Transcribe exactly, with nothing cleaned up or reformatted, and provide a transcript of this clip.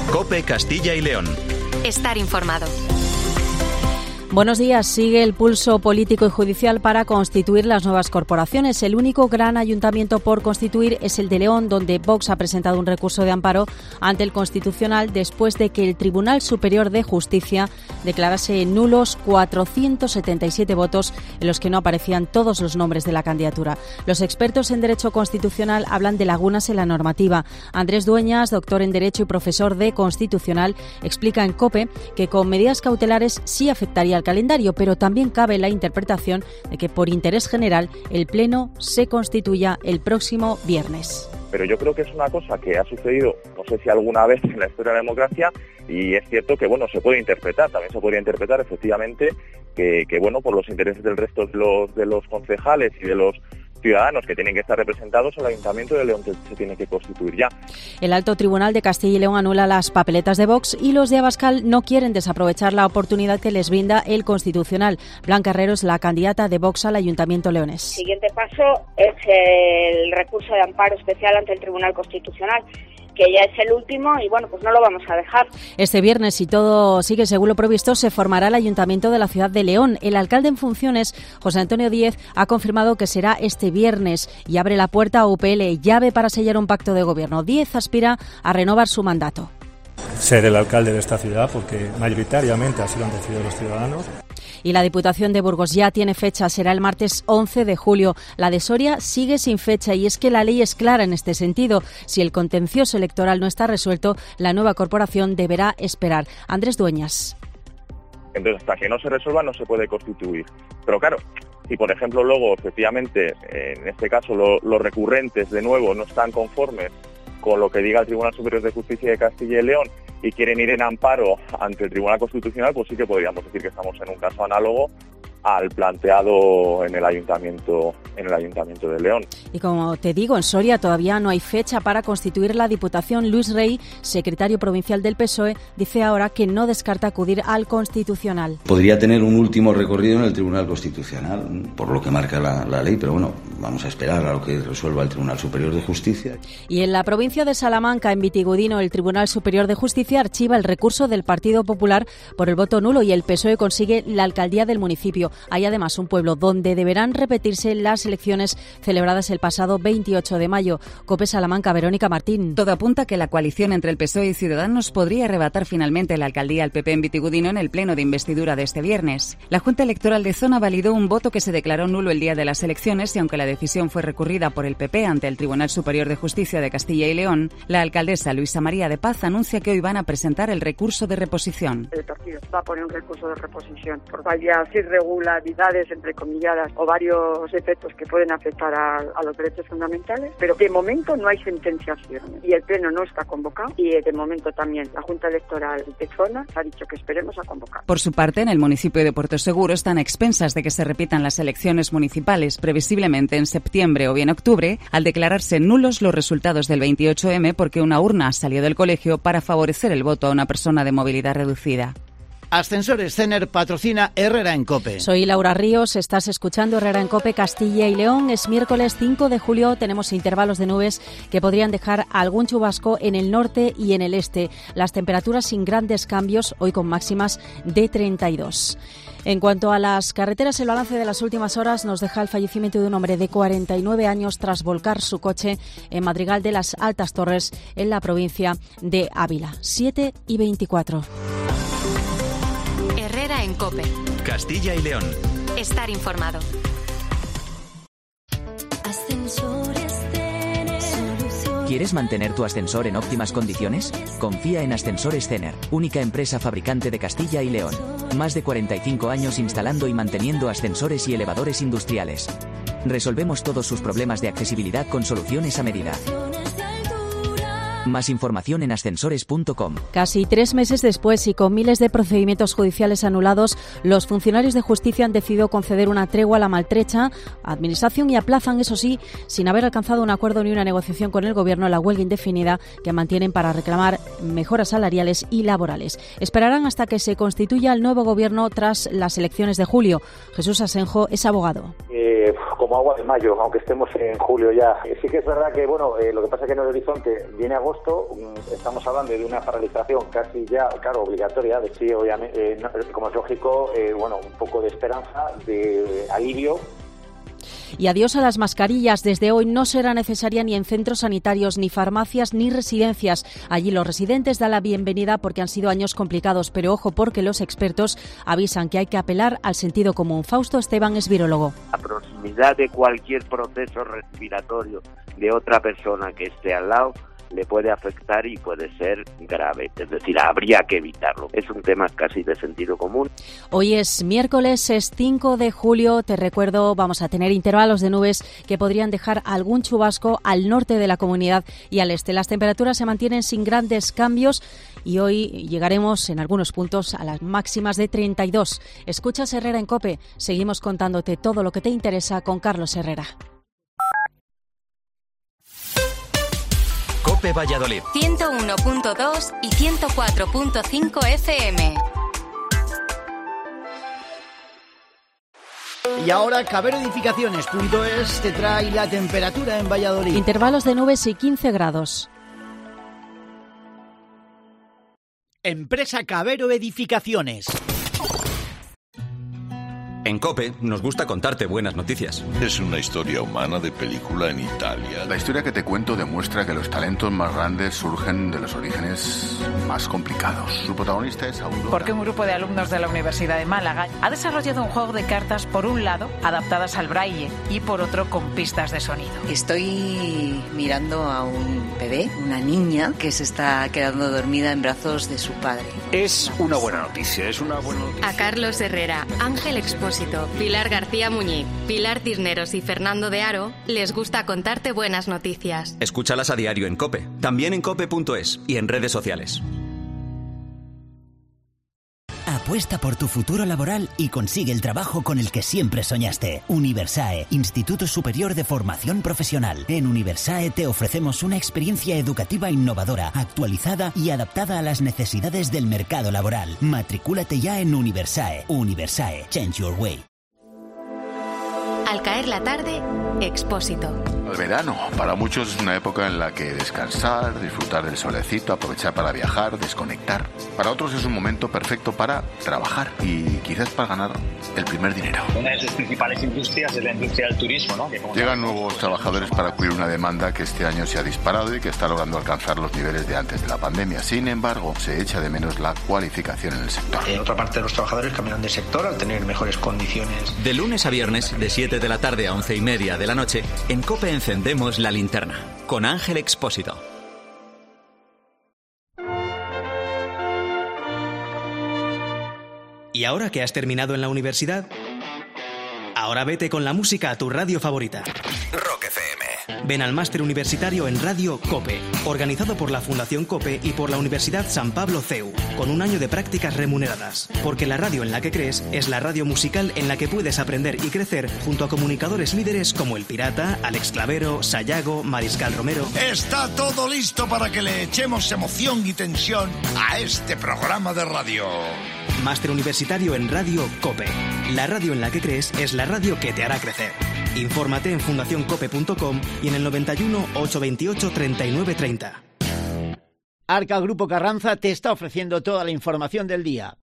COPE Castilla y León. Estar informado. Buenos días. Sigue el pulso político y judicial para constituir las nuevas corporaciones. El único gran ayuntamiento por constituir es el de León, donde Vox ha presentado un recurso de amparo ante el Constitucional después de que el Tribunal Superior de Justicia declarase nulos cuatrocientos setenta y siete votos en los que no aparecían todos los nombres de la candidatura. Los expertos en Derecho Constitucional hablan de lagunas en la normativa. Andrés Dueñas, doctor en Derecho y profesor de Constitucional, explica en COPE que con medidas cautelares sí afectaría al calendario, pero también cabe la interpretación de que por interés general el Pleno se constituya el próximo viernes. Pero yo creo que es una cosa que ha sucedido, no sé si alguna vez en la historia de la democracia, y es cierto que, bueno, se puede interpretar, también se podría interpretar efectivamente que, que bueno, por los intereses del resto de los, de los concejales y de los ciudadanos que tienen que estar representados, el Ayuntamiento de León se tiene que constituir ya. El Alto Tribunal de Castilla y León anula las papeletas de Vox y los de Abascal no quieren desaprovechar la oportunidad que les brinda el Constitucional. Blanca Herrero es la candidata de Vox al Ayuntamiento leonés. El siguiente paso es el recurso de amparo especial ante el Tribunal Constitucional, que ya es el último y bueno, pues no lo vamos a dejar. Este viernes, si todo sigue según lo previsto, se formará el Ayuntamiento de la ciudad de León. El alcalde en funciones, José Antonio Díez, ha confirmado que será este viernes y abre la puerta a U P L, llave para sellar un pacto de gobierno. Díez aspira a renovar su mandato. Ser el alcalde de esta ciudad, porque mayoritariamente así lo han decidido los ciudadanos. Y la Diputación de Burgos ya tiene fecha, será el martes once de julio. La de Soria sigue sin fecha y es que la ley es clara en este sentido. Si el contencioso electoral no está resuelto, la nueva corporación deberá esperar. Andrés Dueñas. Entonces, hasta que no se resuelva, no se puede constituir. Pero claro, si por ejemplo luego, efectivamente, en este caso lo, los recurrentes de nuevo no están conformes con lo que diga el Tribunal Superior de Justicia de Castilla y León y quieren ir en amparo ante el Tribunal Constitucional, pues sí que podríamos decir que estamos en un caso análogo al planteado en el Ayuntamiento en el Ayuntamiento de León. Y como te digo, en Soria todavía no hay fecha para constituir la Diputación. Luis Rey, secretario provincial del P S O E, dice ahora que no descarta acudir al Constitucional. Podría tener un último recorrido en el Tribunal Constitucional, por lo que marca la, la ley, pero bueno, vamos a esperar a lo que resuelva el Tribunal Superior de Justicia. Y en la provincia de Salamanca, en Vitigudino, el Tribunal Superior de Justicia archiva el recurso del Partido Popular por el voto nulo y el P S O E consigue la alcaldía del municipio. Hay además un pueblo donde deberán repetirse las elecciones celebradas el pasado veintiocho de mayo. COPE Salamanca, Verónica Martín. Todo apunta a que la coalición entre el P S O E y Ciudadanos podría arrebatar finalmente la alcaldía al P P en Vitigudino en el pleno de investidura de este viernes. La Junta Electoral de Zona validó un voto que se declaró nulo el día de las elecciones y aunque la decisión fue recurrida por el P P ante el Tribunal Superior de Justicia de Castilla y León, la alcaldesa Luisa María de Paz anuncia que hoy van a presentar el recurso de reposición. El partido va a poner un recurso de reposición por varias irregularidades, entrecomilladas, o varios efectos que pueden afectar a, a los derechos fundamentales, pero de momento no hay sentencia firme y el Pleno no está convocado y de momento también la Junta Electoral de Zona ha dicho que esperemos a convocar. Por su parte, en el municipio de Puerto Seguro están a expensas de que se repitan las elecciones municipales previsiblemente en septiembre o bien octubre, al declararse nulos los resultados del veintiocho eme porque una urna salió del colegio para favorecer el voto a una persona de movilidad reducida. Ascensores Cener patrocina Herrera en COPE. Soy Laura Ríos, estás escuchando Herrera en COPE Castilla y León. Es miércoles cinco de julio, tenemos intervalos de nubes que podrían dejar algún chubasco en el norte y en el este. Las temperaturas sin grandes cambios, hoy con máximas de treinta y dos. En cuanto a las carreteras, el balance de las últimas horas nos deja el fallecimiento de un hombre de cuarenta y nueve años tras volcar su coche en Madrigal de las Altas Torres, en la provincia de Ávila. siete y veinticuatro. Herrera en COPE. Castilla y León. Estar informado. ¿Quieres mantener tu ascensor en óptimas condiciones? Confía en Ascensores Cener, única empresa fabricante de Castilla y León. Más de cuarenta y cinco años instalando y manteniendo ascensores y elevadores industriales. Resolvemos todos sus problemas de accesibilidad con soluciones a medida. Más información en ascensores punto com. Casi tres meses después y con miles de procedimientos judiciales anulados, los funcionarios de justicia han decidido conceder una tregua a la maltrecha administración y aplazan, eso sí, sin haber alcanzado un acuerdo ni una negociación con el Gobierno, la huelga indefinida que mantienen para reclamar mejoras salariales y laborales. Esperarán hasta que se constituya el nuevo Gobierno tras las elecciones de julio. Jesús Asenjo es abogado. Eh, como agua de mayo, aunque estemos en julio ya. Sí que es verdad que, bueno, eh, lo que pasa es que en el horizonte viene agosto, estamos hablando de una paralización casi ya, claro, obligatoria, de sí, obviamente, eh, no, como es lógico, eh, bueno, un poco de esperanza, de alivio. Y adiós a las mascarillas. Desde hoy no será necesaria ni en centros sanitarios, ni farmacias, ni residencias. Allí los residentes dan la bienvenida porque han sido años complicados, pero ojo porque los expertos avisan que hay que apelar al sentido común. Fausto Esteban es virólogo. La proximidad de cualquier proceso respiratorio de otra persona que esté al lado le puede afectar y puede ser grave, es decir, habría que evitarlo. Es un tema casi de sentido común. Hoy es miércoles, es cinco de julio, te recuerdo, vamos a tener intervalos de nubes que podrían dejar algún chubasco al norte de la comunidad y al este. Las temperaturas se mantienen sin grandes cambios y hoy llegaremos en algunos puntos a las máximas de treinta y dos. Escuchas Herrera en COPE, seguimos contándote todo lo que te interesa con Carlos Herrera. COPE Valladolid. ciento uno punto dos y ciento cuatro punto cinco F M. Y ahora Cabero Edificaciones punto es te trae la temperatura en Valladolid. Intervalos de nubes y quince grados. Empresa Cabero Edificaciones. En COPE nos gusta contarte buenas noticias. Es una historia humana de película en Italia. La historia que te cuento demuestra que los talentos más grandes surgen de los orígenes más complicados. Su protagonista es Aurora. Porque un grupo de alumnos de la Universidad de Málaga ha desarrollado un juego de cartas, por un lado, adaptadas al braille y por otro, con pistas de sonido. Estoy mirando a un bebé, una niña, que se está quedando dormida en brazos de su padre. Es una buena noticia, es una buena noticia. A Carlos Herrera, Ángel Expósito, Pilar García Muñiz, Pilar Cisneros y Fernando de Aro les gusta contarte buenas noticias. Escúchalas a diario en COPE, también en cope punto es y en redes sociales. Apuesta por tu futuro laboral y consigue el trabajo con el que siempre soñaste. Universae, Instituto Superior de Formación Profesional. En Universae te ofrecemos una experiencia educativa innovadora, actualizada y adaptada a las necesidades del mercado laboral. Matricúlate ya en Universae. Universae, change your way. Al caer la tarde, Expósito. El verano, para muchos es una época en la que descansar, disfrutar del solecito, aprovechar para viajar, desconectar. Para otros es un momento perfecto para trabajar y quizás para ganar el primer dinero. Una de sus principales industrias es la industria del turismo, ¿no? Que como Llegan nuevos trabajadores para cubrir una demanda que este año se ha disparado y que está logrando alcanzar los niveles de antes de la pandemia. Sin embargo, se echa de menos la cualificación en el sector. Eh, otra parte de los trabajadores cambian de sector al tener mejores condiciones. De lunes a viernes, de siete de la tarde a once y media de la noche, en COPE encendemos la linterna con Ángel Expósito. ¿Y ahora que has terminado en la universidad? Ahora vete con la música a tu radio favorita. Rock F M. Ven al máster universitario en Radio COPE, organizado por la Fundación COPE y por la Universidad San Pablo C E U, con un año de prácticas remuneradas. Porque la radio en la que crees es la radio musical en la que puedes aprender y crecer junto a comunicadores líderes como El Pirata, Alex Clavero, Sayago, Mariscal Romero. Está todo listo para que le echemos emoción y tensión a este programa de radio. Máster universitario en Radio COPE. La radio en la que crees es la radio que te hará crecer. Infórmate en fundación cope punto com y en el noventa y uno, ochocientos veintiocho, treinta y nueve treinta. Arca Grupo Carranza te está ofreciendo toda la información del día.